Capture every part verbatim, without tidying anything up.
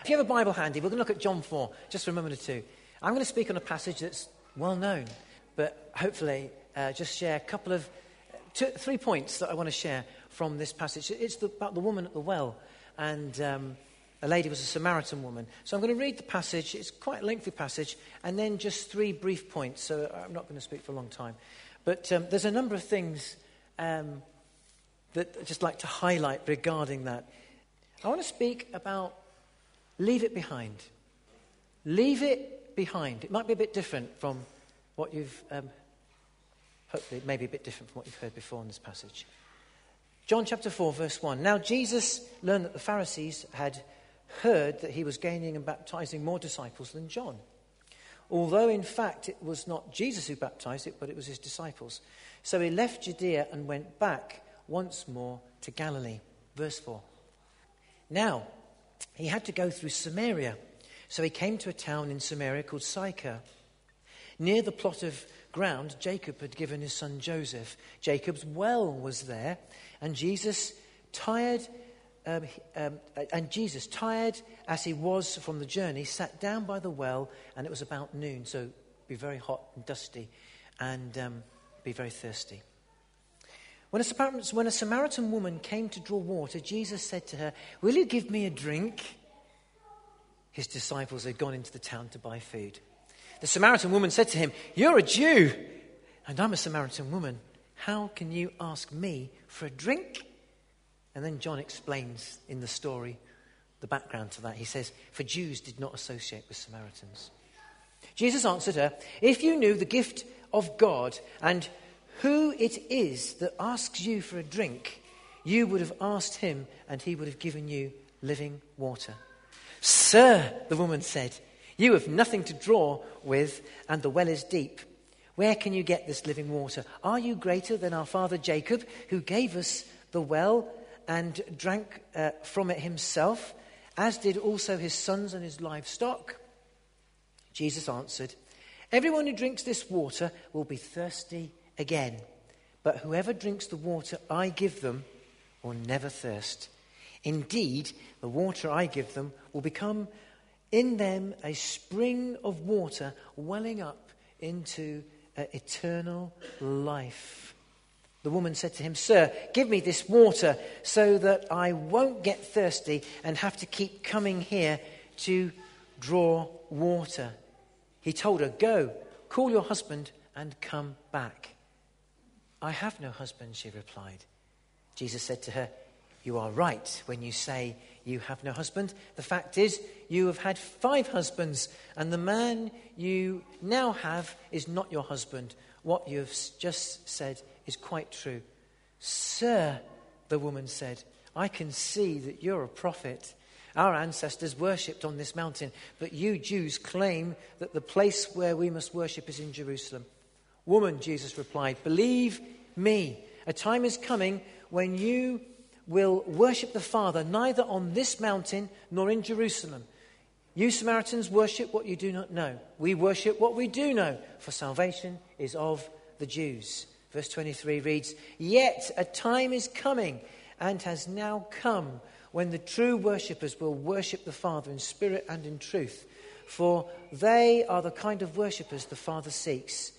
If you have a Bible handy, we're going to look at John four, just for a moment or two. I'm going to speak on a passage that's well known, but hopefully uh, just share a couple of, two, three points that I want to share from this passage. It's the, about the woman at the well, and um, a lady was a Samaritan woman. So I'm going to read the passage. It's quite a lengthy passage, and then just three brief points. So I'm not going to speak for a long time. But um, there's a number of things um, that I'd just like to highlight regarding that. I want to speak about leave it behind. Leave it behind. It might be a bit different from what you've, um, hopefully it may be a bit different from what you've heard before in this passage. John chapter four, verse one. Now Jesus learned that the Pharisees had heard that he was gaining and baptizing more disciples than John. Although in fact it was not Jesus who baptized it, but it was his disciples. So he left Judea and went back once more to Galilee. Verse four. Now, he had to go through Samaria, so he came to a town in Samaria called Sychar. Near the plot of ground Jacob had given his son Joseph. Jacob's well was there, and Jesus, tired, um, um, and Jesus, tired as he was from the journey, sat down by the well, and it was about noon, so it'd be very hot and dusty, and um, be very thirsty. When a, Samaritan, when a Samaritan woman came to draw water, Jesus said to her, "Will you give me a drink?" His disciples had gone into the town to buy food. The Samaritan woman said to him, "You're a Jew, and I'm a Samaritan woman. How can you ask me for a drink?" And then John explains in the story the background to that. He says, "For Jews did not associate with Samaritans." Jesus answered her, "If you knew the gift of God and who it is that asks you for a drink, you would have asked him, and he would have given you living water." "Sir," the woman said, "you have nothing to draw with, and the well is deep. Where can you get this living water? Are you greater than our father Jacob, who gave us the well and drank uh, from it himself, as did also his sons and his livestock?" Jesus answered, "Everyone who drinks this water will be thirsty again, but whoever drinks the water I give them will never thirst. Indeed, the water I give them will become in them a spring of water welling up into uh, eternal life." The woman said to him, "Sir, give me this water so that I won't get thirsty and have to keep coming here to draw water." He told her, "Go, call your husband and come back." "I have no husband," she replied. Jesus said to her, "You are right when you say you have no husband. The fact is, you have had five husbands, and the man you now have is not your husband. What you have just said is quite true." "Sir," the woman said, "I can see that you're a prophet. Our ancestors worshipped on this mountain, but you Jews claim that the place where we must worship is in Jerusalem." "Woman," Jesus replied, "believe me, a time is coming when you will worship the Father neither on this mountain nor in Jerusalem. You Samaritans worship what you do not know. We worship what we do know, for salvation is of the Jews." Verse twenty-three reads, "Yet a time is coming and has now come when the true worshippers will worship the Father in spirit and in truth, for they are the kind of worshippers the Father seeks.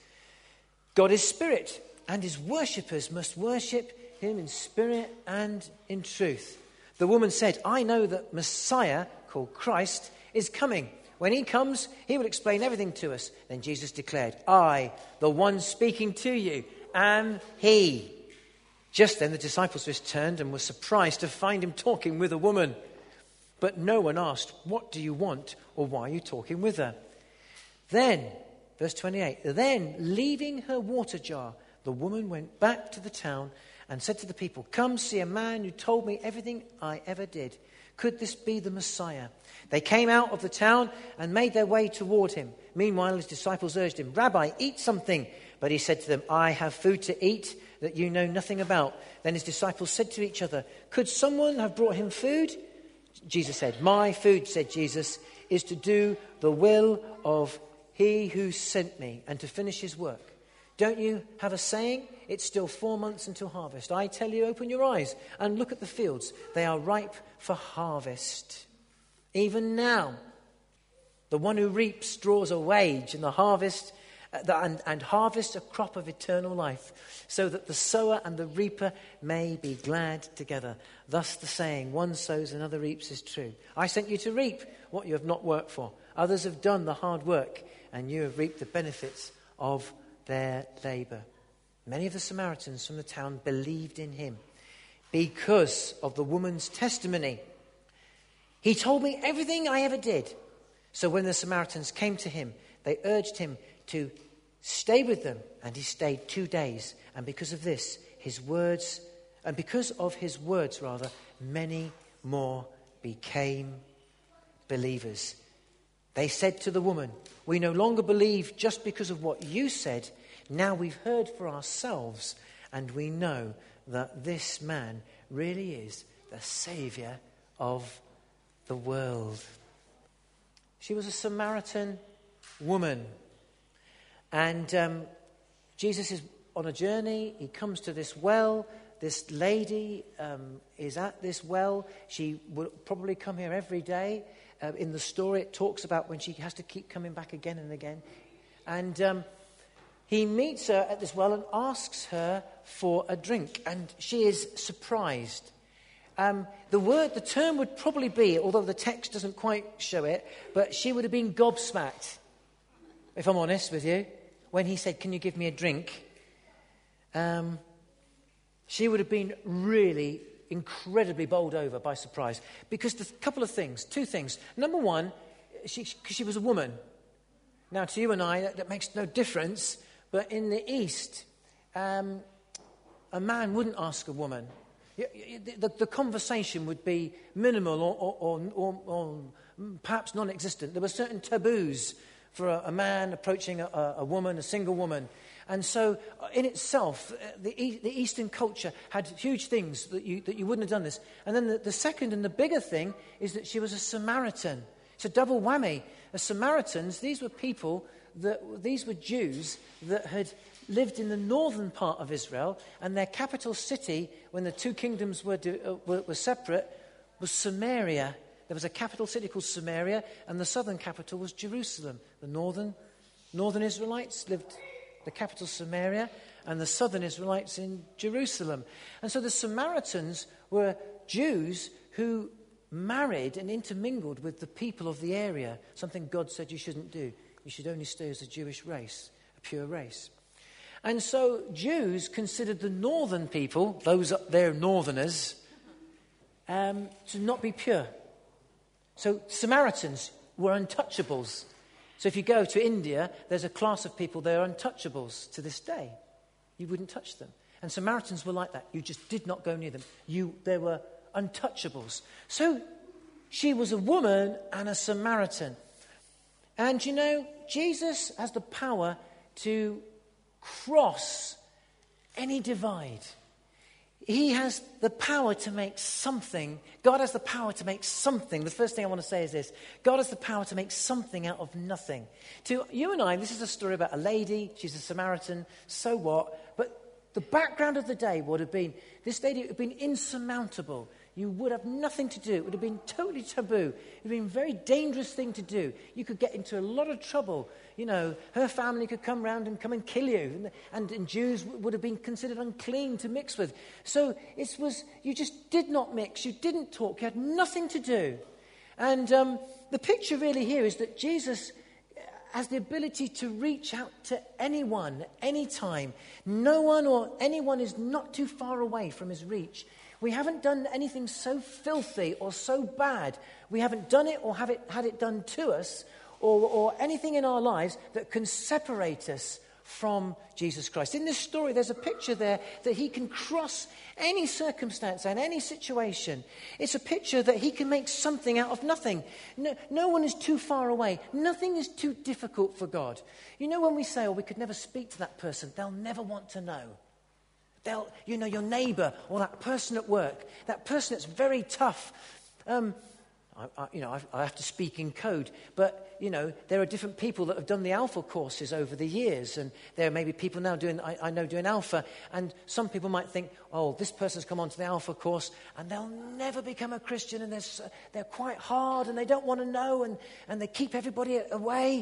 God is spirit, and his worshippers must worship him in spirit and in truth." The woman said, "I know that Messiah, called Christ, is coming. When he comes, he will explain everything to us." Then Jesus declared, "I, the one speaking to you, am he." Just then the disciples returned and were surprised to find him talking with a woman. But no one asked, "What do you want?" or "Why are you talking with her?" Then, verse twenty-eight, then leaving her water jar, the woman went back to the town and said to the people, "Come see a man who told me everything I ever did. Could this be the Messiah?" They came out of the town and made their way toward him. Meanwhile, his disciples urged him, "Rabbi, eat something." But he said to them, "I have food to eat that you know nothing about." Then his disciples said to each other, "Could someone have brought him food?" Jesus said, "My food," said Jesus, "is to do the will of he who sent me and to finish his work. Don't you have a saying? It's still four months until harvest. I tell you, open your eyes and look at the fields. They are ripe for harvest." Even now, the one who reaps draws a wage and the harvest uh, the, and, and harvests a crop of eternal life, so that the sower and the reaper may be glad together. Thus the saying, one sows, another reaps, is true. I sent you to reap what you have not worked for. Others have done the hard work, and you have reaped the benefits of their labor. Many of the Samaritans from the town believed in him because of the woman's testimony. He told me everything I ever did. So when the Samaritans came to him, they urged him to stay with them, and he stayed two days. And because of this, his words, and because of his words rather, many more became believers. They said to the woman, we no longer believe just because of what you said. Now we've heard for ourselves, and we know that this man really is the Saviour of the world. She was a Samaritan woman. And um, Jesus is on a journey. He comes to this well. This lady um, is at this well. She will probably come here every day. Uh, in the story, it talks about when she has to keep coming back again and again. And um, he meets her at this well and asks her for a drink. And she is surprised. Um, the word, the term would probably be, although the text doesn't quite show it, but she would have been gobsmacked, if I'm honest with you, when he said, can you give me a drink? Um, she would have been really incredibly bowled over by surprise. Because there's a couple of things, two things. Number one, she, she was a woman. Now, to you and I, that, that makes no difference. But in the East, um, a man wouldn't ask a woman. The, the conversation would be minimal or, or, or, or perhaps non-existent. There were certain taboos for a, a man approaching a, a woman, a single woman. And so in itself, the, the Eastern culture had huge things that you, that you wouldn't have done this. And then the, the second and the bigger thing is that she was a Samaritan. It's a double whammy. The Samaritans, these were people, that these were Jews that had lived in the northern part of Israel, and their capital city, when the two kingdoms were, uh, were, were separate, was Samaria. There was a capital city called Samaria, and the southern capital was Jerusalem. The northern, northern Israelites lived, the capital Samaria, and the southern Israelites in Jerusalem. And so the Samaritans were Jews who married and intermingled with the people of the area, something God said you shouldn't do. You should only stay as a Jewish race, a pure race. And so Jews considered the northern people, those up there northerners, um, to not be pure. So Samaritans were untouchables. So if you go to India, there's a class of people, they're untouchables to this day. You wouldn't touch them. And Samaritans were like that. You just did not go near them. You, they were untouchables. So she was a woman and a Samaritan. And you know, Jesus has the power to cross any divide. He has the power to make something. God has the power to make something. The first thing I want to say is this. God has the power to make something out of nothing. To you and I, this is a story about a lady. She's a Samaritan. So what? But the background of the day would have been, this lady would have been insurmountable. You would have nothing to do. It would have been totally taboo. It would have been a very dangerous thing to do. You could get into a lot of trouble. You know, her family could come round and come and kill you. And, and Jews would have been considered unclean to mix with. So it was, you just did not mix. You didn't talk. You had nothing to do. And um, the picture really here is that Jesus has the ability to reach out to anyone, anytime. No one or anyone is not too far away from his reach. We haven't done anything so filthy or so bad. We haven't done it or have it had it done to us or, or anything in our lives that can separate us from Jesus Christ. In this story, there's a picture there that he can cross any circumstance and any situation. It's a picture that he can make something out of nothing. No, no one is too far away. Nothing is too difficult for God. You know, when we say, oh, we could never speak to that person, they'll never want to know. They'll, you know, your neighbour or that person at work, that person that's very tough. Um, I, I, you know, I, I have to speak in code. But, you know, there are different people that have done the Alpha courses over the years. And there may be people now doing, I, I know, doing Alpha. And some people might think, oh, this person's come onto the Alpha course and they'll never become a Christian. And they're, they're quite hard and they don't want to know. And, and they keep everybody away.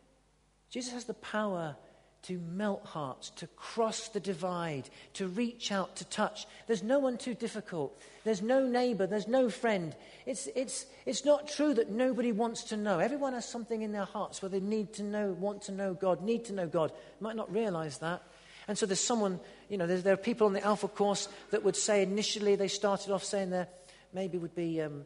Jesus has the power to melt hearts, to cross the divide, to reach out, to touch. There's no one too difficult. There's no neighbor. There's no friend. It's, it's, it's not true that nobody wants to know. Everyone has something in their hearts where they need to know, want to know God, need to know God. Might not realize that. And so there's someone, you know, there's, there are people on the Alpha course that would say initially they started off saying they maybe would be um,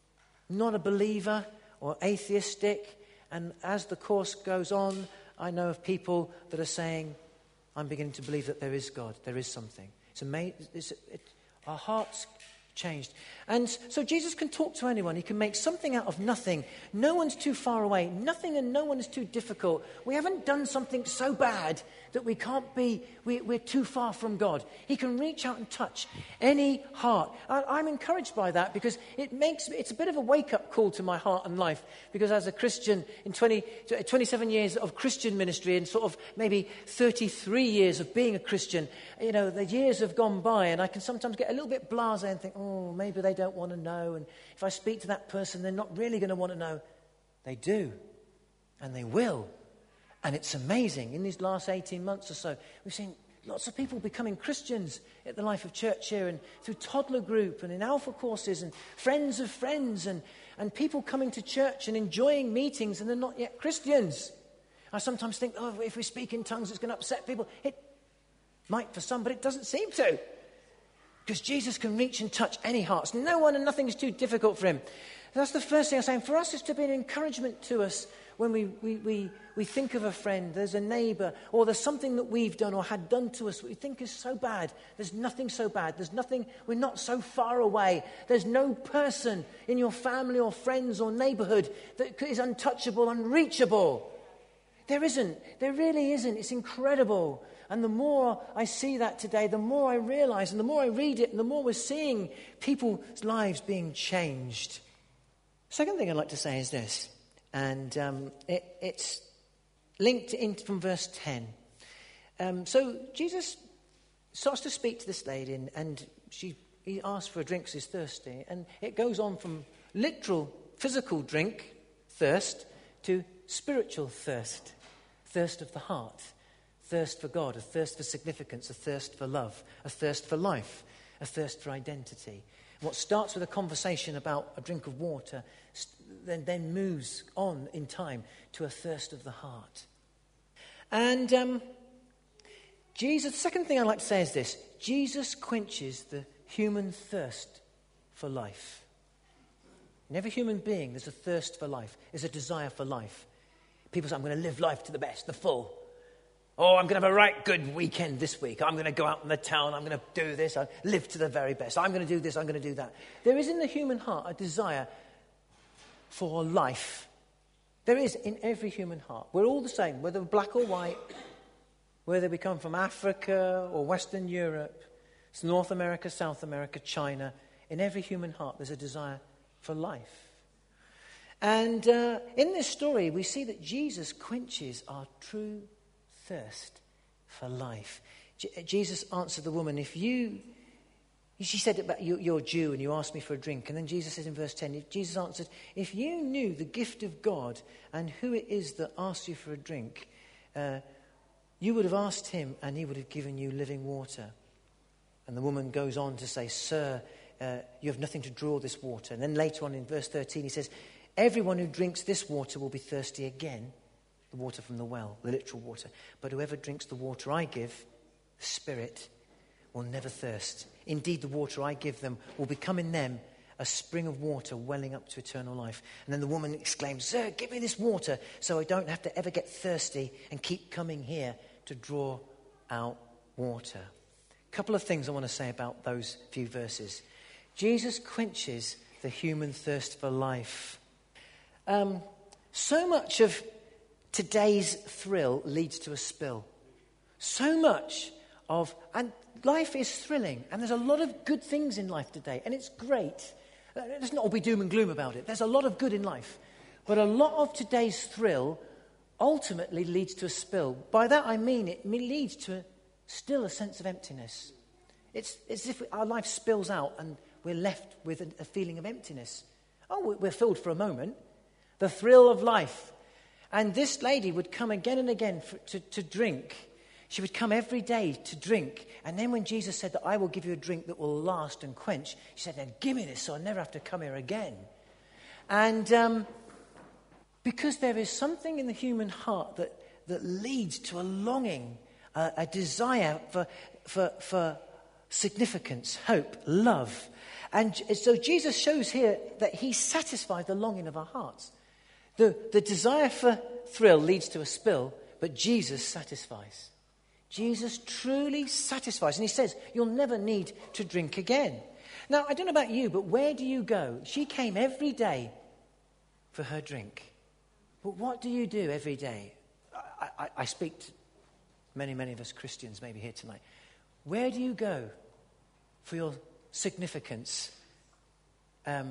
not a believer or atheistic. And as the course goes on, I know of people that are saying, I'm beginning to believe that there is God, there is something. It's amazing. It's, it, our hearts changed. And so Jesus can talk to anyone. He can make something out of nothing. No one's too far away. Nothing and no one is too difficult. We haven't done something so bad that we can't be, we, we're too far from God. He can reach out and touch any heart. I, I'm encouraged by that because it makes, it's a bit of a wake-up call to my heart and life. Because as a Christian, in twenty, twenty-seven years of Christian ministry and sort of maybe thirty-three years of being a Christian, you know, the years have gone by and I can sometimes get a little bit blasé and think, oh, maybe they don't want to know. And if I speak to that person, they're not really going to want to know. They do. And they will. And it's amazing. In these last eighteen months or so, we've seen lots of people becoming Christians at the Life of Church here and through toddler group and in Alpha courses and friends of friends and, and people coming to church and enjoying meetings and they're not yet Christians. I sometimes think, oh, if we speak in tongues, it's going to upset people. It might for some, but it doesn't seem to. Because Jesus can reach and touch any hearts. No one and nothing is too difficult for him. That's the first thing I'm saying. For us, it's to be an encouragement to us when we, we, we, we think of a friend, there's a neighbor, or there's something that we've done or had done to us that we think is so bad. There's nothing so bad. There's nothing, we're not so far away. There's no person in your family or friends or neighborhood that is untouchable, unreachable. There isn't. There really isn't. It's incredible. And the more I see that today, the more I realize, and the more I read it, and the more we're seeing people's lives being changed. Second thing I'd like to say is this, and um, it, it's linked in from verse ten. Um, so Jesus starts to speak to this lady, and, and she he asks for a drink because he's thirsty. And it goes on from literal, physical drink, thirst, to spiritual thirst, thirst of the heart. Thirst for God, a thirst for significance, a thirst for love, a thirst for life, a thirst for identity. What starts with a conversation about a drink of water then, then moves on in time to a thirst of the heart. And um, Jesus, the second thing I'd like to say is this. Jesus quenches the human thirst for life. In every human being, there's a thirst for life. There's a desire for life. People say, I'm going to live life to the best, the full. Oh, I'm going to have a right good weekend this week. I'm going to go out in the town. I'm going to do this. I live to the very best. I'm going to do this. I'm going to do that. There is in the human heart a desire for life. There is in every human heart. We're all the same, whether black or white, whether we come from Africa or Western Europe, it's North America, South America, China. In every human heart, there's a desire for life. And uh, in this story, we see that Jesus quenches our true thirst for life. J- Jesus answered the woman, if you, she said about you, you're Jew and you asked me for a drink. And then Jesus says in verse ten, Jesus answered, if you knew the gift of God and who it is that asks you for a drink, uh, you would have asked him and he would have given you living water. And the woman goes on to say, sir, uh, you have nothing to draw this water. And then later on in verse thirteen, he says, everyone who drinks this water will be thirsty again. The water from the well, the literal water. But whoever drinks the water I give, the Spirit, will never thirst. Indeed, the water I give them will become in them a spring of water welling up to eternal life. And then the woman exclaims, sir, give me this water so I don't have to ever get thirsty and keep coming here to draw out water. A couple of things I want to say about those few verses. Jesus quenches the human thirst for life. Um, so much of today's thrill leads to a spill. So much of, and life is thrilling, and there's a lot of good things in life today, and it's great. Let's not all be doom and gloom about it. There's a lot of good in life. But a lot of today's thrill ultimately leads to a spill. By that I mean it leads to a, still a sense of emptiness. It's, it's as if our life spills out and we're left with a, a feeling of emptiness. Oh, we're filled for a moment. The thrill of life. And this lady would come again and again for, to, to drink. She would come every day to drink. And then when Jesus said that I will give you a drink that will last and quench, she said, then give me this so I never have to come here again. And um, because there is something in the human heart that, that leads to a longing, uh, a desire for, for, for significance, hope, love. And so Jesus shows here that he satisfies the longing of our hearts. The, the desire for thrill leads to a spill, but Jesus satisfies. Jesus truly satisfies. And he says, you'll never need to drink again. Now, I don't know about you, but where do you go? She came every day for her drink. But what do you do every day? I, I, I speak to many, many of us Christians maybe here tonight. Where do you go for your significance, um,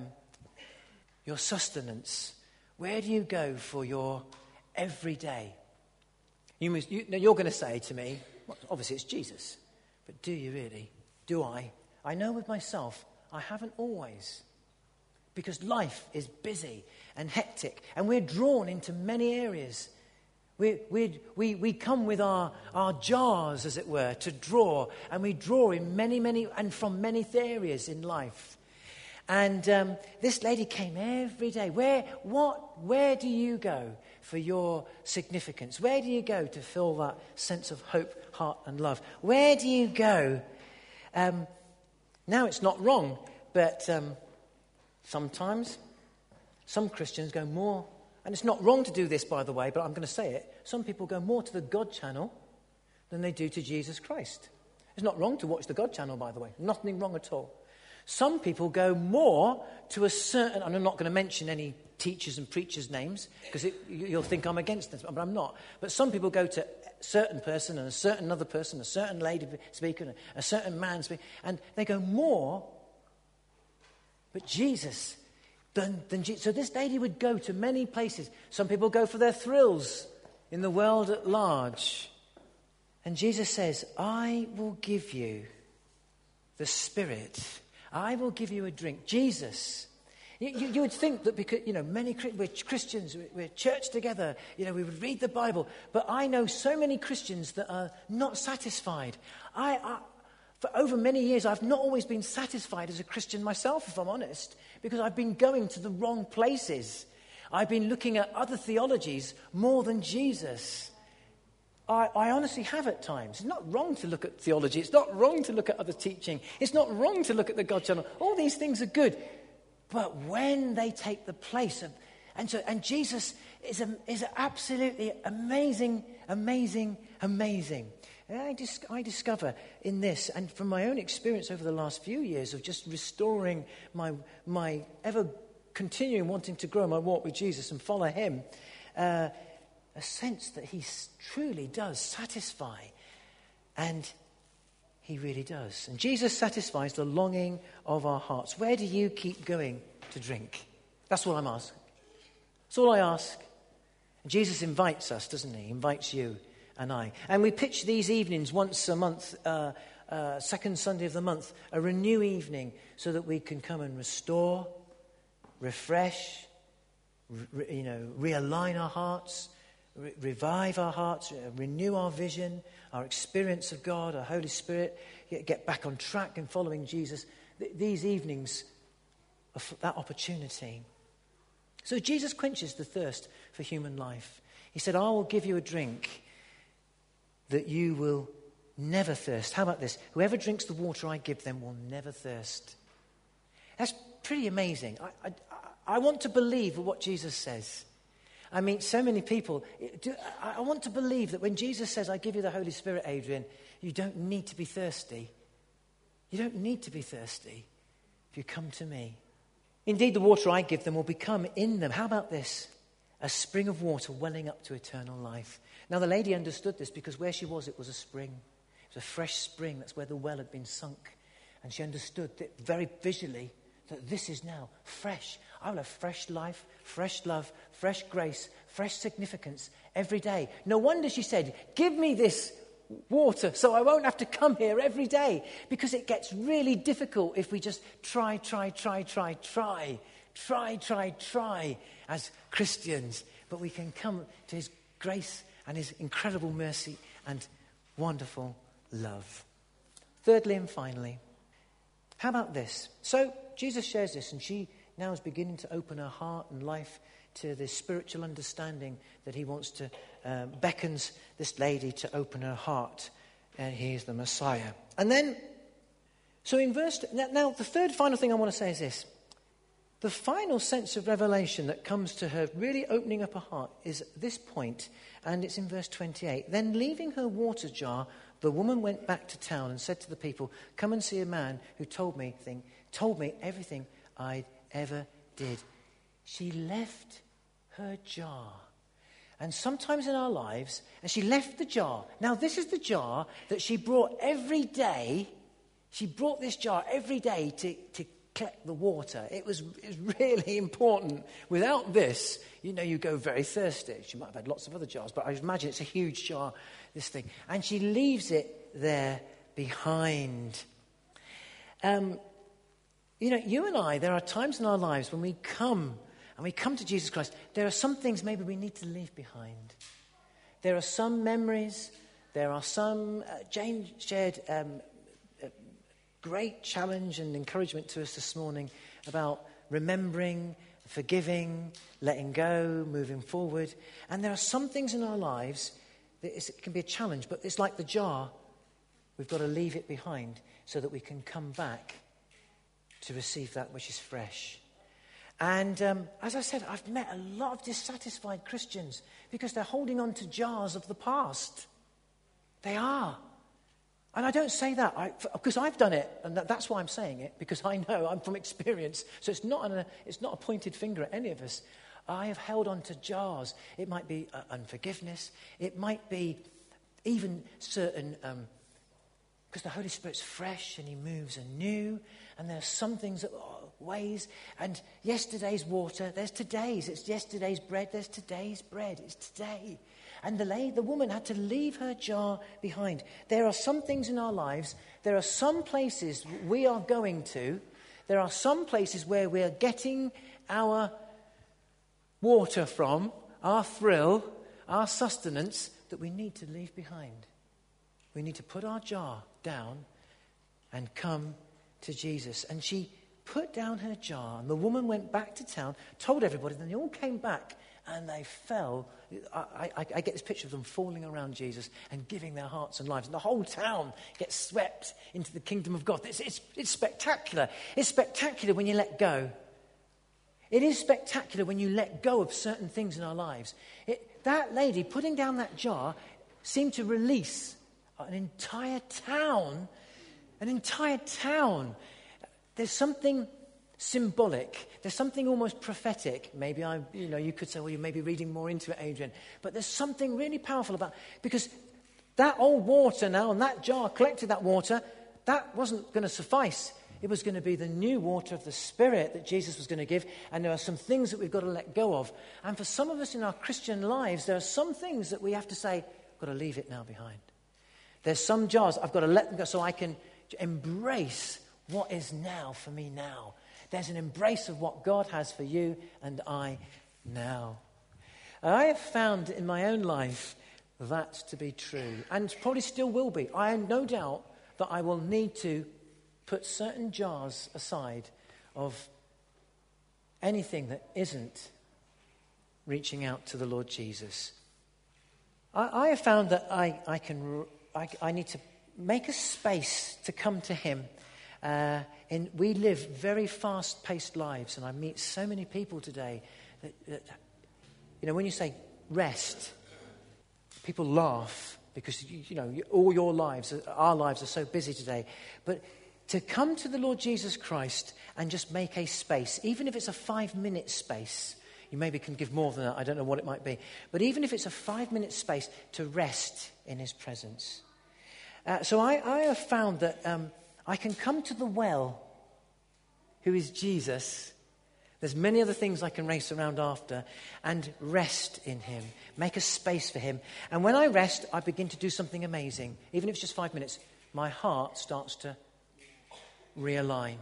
your sustenance? Where do you go for your everyday? You must, you, now you're going to say to me, well, obviously it's Jesus, but do you really? Do I? I know with myself, I haven't always. Because life is busy and hectic, and we're drawn into many areas. We, we, we, we come with our, our jars, as it were, to draw, and we draw in many, many, and from many areas in life. And um, this lady came every day. Where, what, where do you go for your significance? Where do you go to fill that sense of hope, heart, and love? Where do you go? Um, now, it's not wrong, but um, sometimes some Christians go more, and it's not wrong to do this, by the way, but I'm going to say it. Some people go more to the God channel than they do to Jesus Christ. It's not wrong to watch the God channel, by the way. Nothing wrong at all. Some people go more to a certain, and I'm not going to mention any teachers and preachers' names, because you'll think I'm against this, but I'm not. But some people go to a certain person and a certain other person, a certain lady speaker, and a certain man speaker, and they go more, but Jesus, than, than Jesus. So this lady would go to many places. Some people go for their thrills in the world at large. And Jesus says, I will give you the Spirit. I will give you a drink. Jesus. You, you, you would think that because, you know, many, we're Christians, we're church together, you know, we would read the Bible. But I know so many Christians that are not satisfied. I, I, for over many years, I've not always been satisfied as a Christian myself, if I'm honest, because I've been going to the wrong places. I've been looking at other theologies more than Jesus. I, I honestly have at times. It's not wrong to look at theology. It's not wrong to look at other teaching. It's not wrong to look at the God channel. All these things are good. But when they take the place of... And so, and Jesus is, a, is absolutely amazing, amazing, amazing. And I, dis, I discover in this, and from my own experience over the last few years of just restoring my, my ever continuing wanting to grow my walk with Jesus and follow him, uh, a sense that he truly does satisfy. And he really does. And Jesus satisfies the longing of our hearts. Where do you keep going to drink? That's what I'm asking. That's all I ask. And Jesus invites us, doesn't he? He invites you and I. And we pitch these evenings once a month, uh, uh, second Sunday of the month, a renew evening, so that we can come and restore, refresh, re- you know, realign our hearts, Re- revive our hearts, uh, renew our vision, our experience of God, our Holy Spirit, get, get back on track in following Jesus. Th- these evenings are f- that opportunity. So Jesus quenches the thirst for human life. He said, I will give you a drink that you will never thirst. How about this? Whoever drinks the water I give them will never thirst. That's pretty amazing. I, I, I want to believe what Jesus says. I meet so many people. I want to believe that when Jesus says, I give you the Holy Spirit, Adrian, you don't need to be thirsty. You don't need to be thirsty if you come to me. Indeed, the water I give them will become in them. How about this? A spring of water welling up to eternal life. Now, the lady understood this because where she was, it was a spring. It was a fresh spring. That's where the well had been sunk. And she understood that very visually that this is now fresh. I will have fresh life, fresh love, fresh grace, fresh significance every day. No wonder she said, give me this water so I won't have to come here every day, because it gets really difficult if we just try, try, try, try, try, try, try, try as Christians. But we can come to his grace and his incredible mercy and wonderful love. Thirdly and finally, how about this? So Jesus shares this, and she now is beginning to open her heart and life to the spiritual understanding that he wants to, um, beckons this lady to open her heart, and he is the Messiah. And then, so in verse, now, now the third final thing I want to say is this. The final sense of revelation that comes to her really opening up her heart is at this point, and it's in verse twenty-eight. Then leaving her water jar, the woman went back to town and said to the people, come and see a man who told me, thing, told me everything I ever did. She left her jar. And sometimes in our lives, and she left the jar. Now this is the jar that she brought every day. She brought this jar every day to, to collect the water. It was, it was really important. Without this, you know, you go very thirsty. She might have had lots of other jars, but I imagine it's a huge jar, this thing. And she leaves it there behind. Um, you know, you and I, there are times in our lives when we come and we come to Jesus Christ, there are some things maybe we need to leave behind. There are some memories, there are some, uh, Jane shared um, a great challenge and encouragement to us this morning about remembering, forgiving, letting go, moving forward. And there are some things in our lives that it can be a challenge, but it's like the jar. We've got to leave it behind so that we can come back to receive that which is fresh. And um, as I said, I've met a lot of dissatisfied Christians because they're holding on to jars of the past. They are. And I don't say that I, because I've done it, and that, that's why I'm saying it, because I know I'm from experience. So it's not, an, it's not a pointed finger at any of us. I have held on to jars. It might be uh, unforgiveness. It might be even certain... Um, because the Holy Spirit's fresh and he moves anew. And there are some things that are ways. And yesterday's water, there's today's. It's yesterday's bread, there's today's bread. It's today. And the lady, the woman had to leave her jar behind. There are some things in our lives. There are some places we are going to. There are some places where we are getting our water from, our thrill, our sustenance, that we need to leave behind. We need to put our jar down and come to Jesus. And she put down her jar, and the woman went back to town, told everybody, then they all came back, and they fell. I, I, I get this picture of them falling around Jesus and giving their hearts and lives. And the whole town gets swept into the kingdom of God. It's, it's, it's spectacular. It's spectacular when you let go. It is spectacular when you let go of certain things in our lives. It, that lady putting down that jar seemed to release an entire town, an entire town. There's something symbolic. There's something almost prophetic. Maybe I, you know, you could say, well, you may be reading more into it, Adrian. But there's something really powerful about, because that old water now, and that jar collected that water, that wasn't going to suffice. It was going to be the new water of the Spirit that Jesus was going to give. And there are some things that we've got to let go of. And for some of us in our Christian lives, there are some things that we have to say, I've got to leave it now behind. There's some jars, I've got to let them go so I can embrace what is now for me now. There's an embrace of what God has for you and I now. And I have found in my own life that to be true, and probably still will be. I have no doubt that I will need to put certain jars aside of anything that isn't reaching out to the Lord Jesus. I, I have found that I, I can... I, I need to make a space to come to him. Uh, and we live very fast-paced lives, and I meet so many people today that, that, you know, when you say rest, people laugh because, you, you know, all your lives, our lives are so busy today. But to come to the Lord Jesus Christ and just make a space, even if it's a five-minute space, you maybe can give more than that, I don't know what it might be, but even if it's a five-minute space to rest in his presence. Uh, so I, I have found that um, I can come to the well who is Jesus, there's many other things I can race around after, and rest in him. Make a space for him. And when I rest, I begin to do something amazing. Even if it's just five minutes, my heart starts to realign.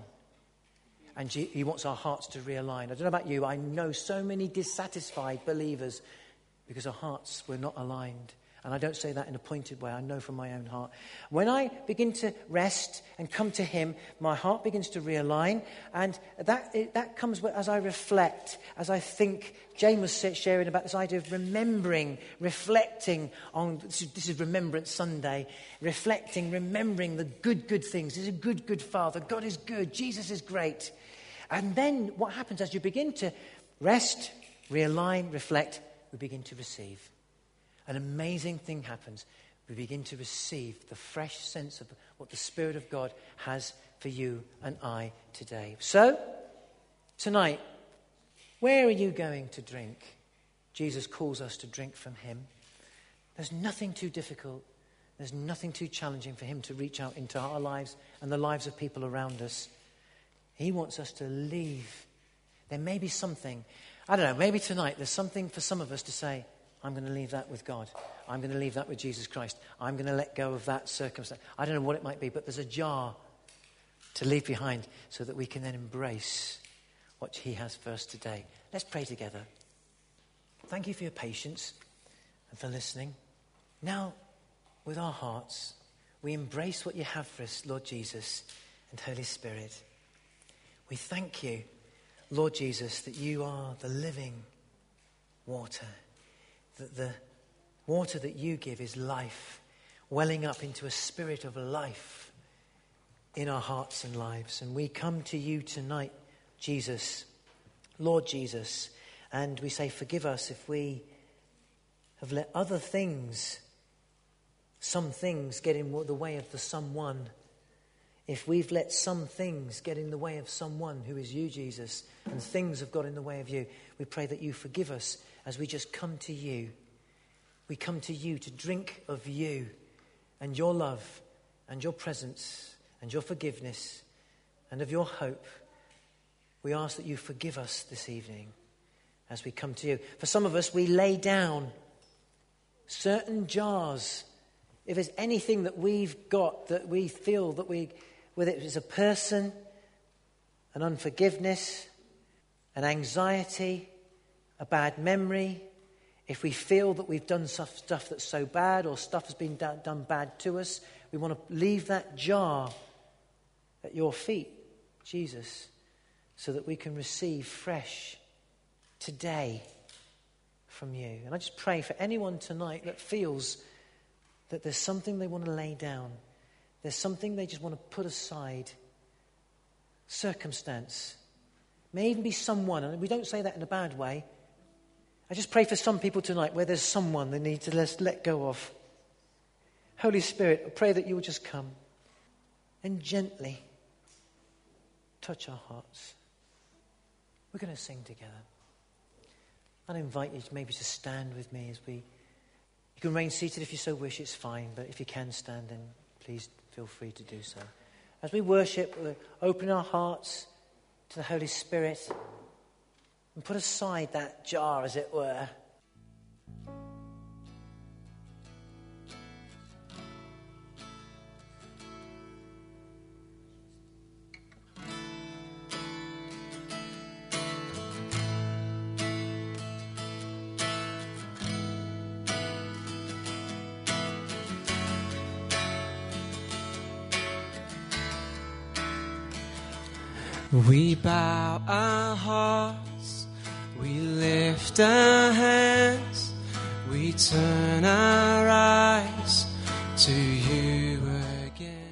And he wants our hearts to realign. I don't know about you, I know so many dissatisfied believers because our hearts were not aligned. And I don't say that in a pointed way. I know from my own heart. When I begin to rest and come to him, my heart begins to realign. And that that comes as I reflect, as I think. Jane was sharing about this idea of remembering, reflecting on, this is, this is Remembrance Sunday, reflecting, remembering the good, good things. He's a good, good Father. God is good. Jesus is great. And then what happens as you begin to rest, realign, reflect, we begin to receive. An amazing thing happens. We begin to receive the fresh sense of what the Spirit of God has for you and I today. So, tonight, where are you going to drink? Jesus calls us to drink from him. There's nothing too difficult. There's nothing too challenging for him to reach out into our lives and the lives of people around us. He wants us to leave. There may be something, I don't know, maybe tonight there's something for some of us to say, I'm going to leave that with God. I'm going to leave that with Jesus Christ. I'm going to let go of that circumstance. I don't know what it might be, but there's a jar to leave behind so that we can then embrace what he has for us today. Let's pray together. Thank you for your patience and for listening. Now, with our hearts, we embrace what you have for us, Lord Jesus and Holy Spirit. We thank you, Lord Jesus, that you are the living water. That the water that you give is life, welling up into a spirit of life in our hearts and lives. And we come to you tonight, Jesus, Lord Jesus, and we say, forgive us if we have let other things, some things, get in the way of the someone. If we've let some things get in the way of someone who is you, Jesus, and things have got in the way of you, we pray that you forgive us as we just come to you. We come to you to drink of you and your love and your presence and your forgiveness and of your hope. We ask that you forgive us this evening as we come to you. For some of us, we lay down certain jars. If there's anything that we've got that we feel that we, whether it is a person, an unforgiveness, an anxiety, a bad memory, if we feel that we've done stuff, stuff that's so bad or stuff has been done, done bad to us, we want to leave that jar at your feet, Jesus, so that we can receive fresh today from you. And I just pray for anyone tonight that feels that there's something they want to lay down. There's something they just want to put aside. Circumstance. May even be someone, and we don't say that in a bad way. I just pray for some people tonight where there's someone they need to let, let go of. Holy Spirit, I pray that you will just come and gently touch our hearts. We're going to sing together. I'd invite you to maybe to stand with me as we... You can remain seated if you so wish, it's fine. But if you can stand, then please feel free to do so. As we worship, we're opening our hearts to the Holy Spirit and put aside that jar, as it were. We bow our hearts, we lift our hands, we turn our eyes to you again.